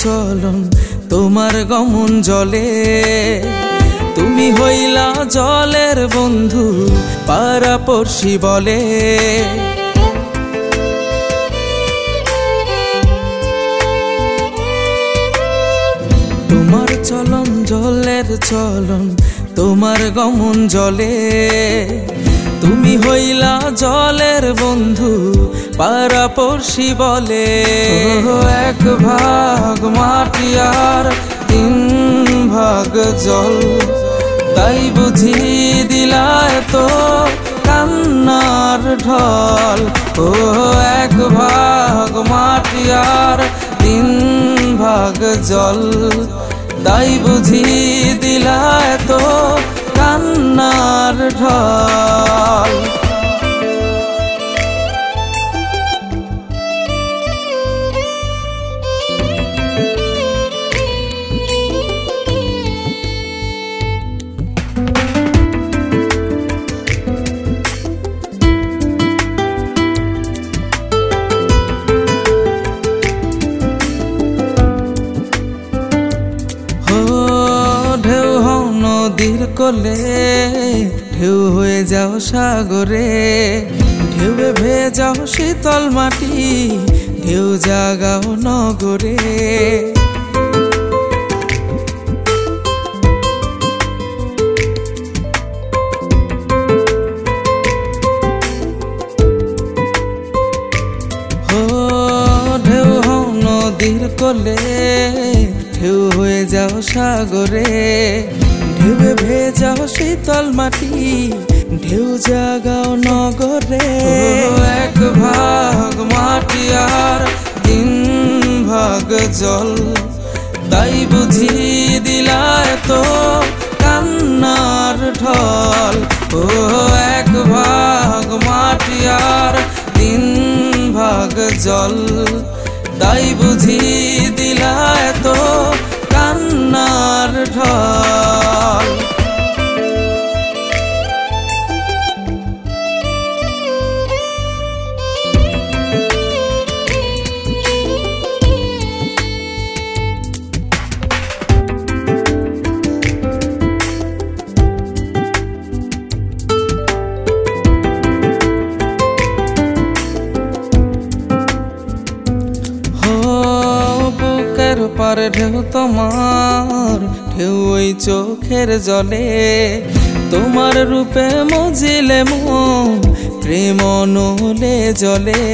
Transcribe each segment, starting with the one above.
চলন তোমার গমন জলে। তুমি হইলা জলের বন্ধু পাড়াপড়শি বলে। তোমার চলন জলের চলন তোমার গমন জলে। তুমি হইলা জলের বন্ধু পাড়াপড়শি বলে। এক ভাগ মাটি আর তিন ভাগ জল, তাই বুঝি দিলায় তো কান্নার ঢল। ও এক ভাগ মাটি আর তিন ভাগ জল, তাই বুঝি দিলায় তো কান্নার ঢল। ঢেউ হও নদীর কোলে, ঢেউ হয়ে যাও সাগরে। ঢেউয়ে ভেজাও শীতল মাটি, ঢেউ জাগাও নগরে। ঢেউ হও নদীর কোলে, ঢেউ হয়ে যাও সাগরে। ঢেউয়ে ভেজাও শীতল মাটি, ঢেউ জাগাও নগরে। এক ভাগ মাটি আর তিন ভাগ জল, তাই বুঝি দিলায় তো কান্নার ঢল। ও এক ভাগ মাটি আর তিন ভাগ জল, তাই বুঝি দিলায় তো কান্নার ঢল। পার ঢেউ তোমার, ঢেউ ওই চোখের জলে। তোমার রূপে মজিলে মন, প্রেম নলে জলে।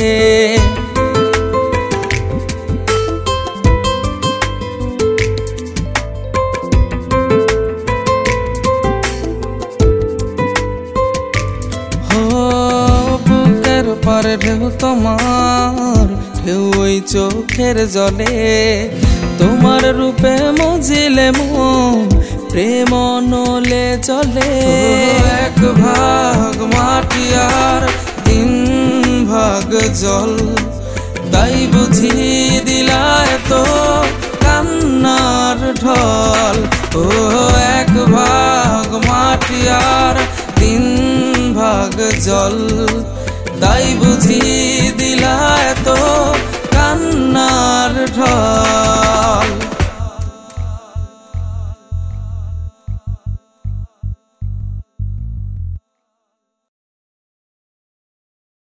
বুকের পার ঢেউ তোমার, ঢেউ ওই চোখের জলে। তোমার রূপে মজিলে মন, প্রেম নলে চলে। এক ভাগ মাটি আর তিন ভাগ জল, তাই বুঝি দিলায় তো কান্নার ঢল। ও এক ভাগ মাটি আর তিন ভাগ জল, তাই বুঝি দিলায় তো